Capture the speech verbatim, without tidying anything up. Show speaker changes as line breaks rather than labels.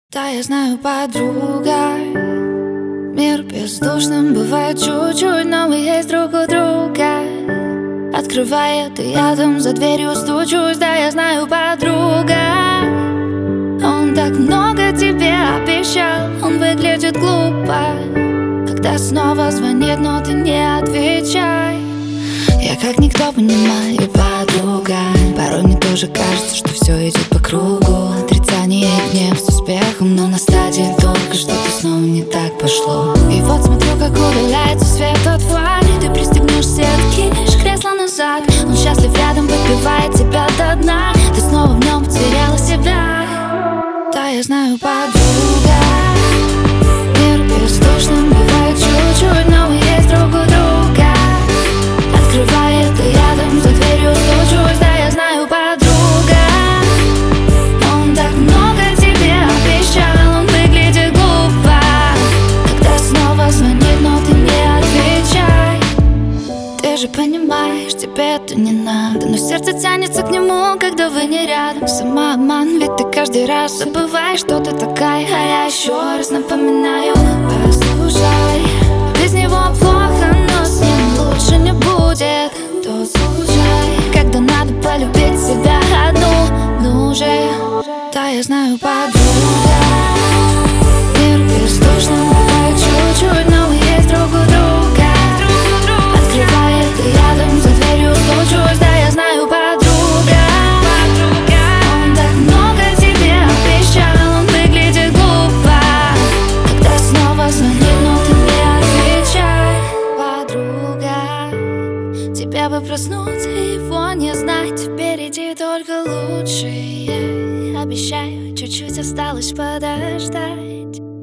Да, я знаю, подруга, мир бездушным бывает чуть-чуть, но мы есть друг у друга. Открывает, и я там за дверью стучусь. Да, я знаю, подруга, он так много тебе обещал. Он выглядит глупо, когда снова звонит, но ты не отвечай. Я как никто понимаю, подруга, порой мне тоже кажется, что все идет по кругу. Отрицание и гнев с успехом, но на стадии только что-то снова не так пошло. И вот смотрю, как удаляется свет от фар. Ты пристегнешься, откинешь кресло назад. Он счастлив рядом, выпивает тебя до дна. Ты снова в нем потеряла себя. Да, я знаю, подруга, мир бездушным бывает чуть-чуть, но мы есть друг у друга. Открывает, и рядом за дверью стучусь. Да, я знаю, подруга, он так много тебе обещал. Он выглядит глупо, когда снова звонит, но ты не отвечай. Ты же понимаешь, тебе это не надо, но сердце тянется к нему, когда вы не рядом. Самообман, ведь ты каждый раз забываешь, что ты такая. А я еще раз напоминаю: послушай, без него плохо, но с ним лучше не будет. Тот случай, когда надо полюбить себя одну. Ну же, да, я знаю, подруга, мир бездушным бывает чуть-чуть, но мы есть друг у друга. Открывает, и рядом за дверью стучусь. Да, я знаю, подруга, он так много тебе обещал. Он выглядит глупо, когда снова звонит, но ты не отвечай. Подруга, тебе бы проснуться и его не знать. Впереди только лучшее. Обещаю, чуть-чуть осталось подождать.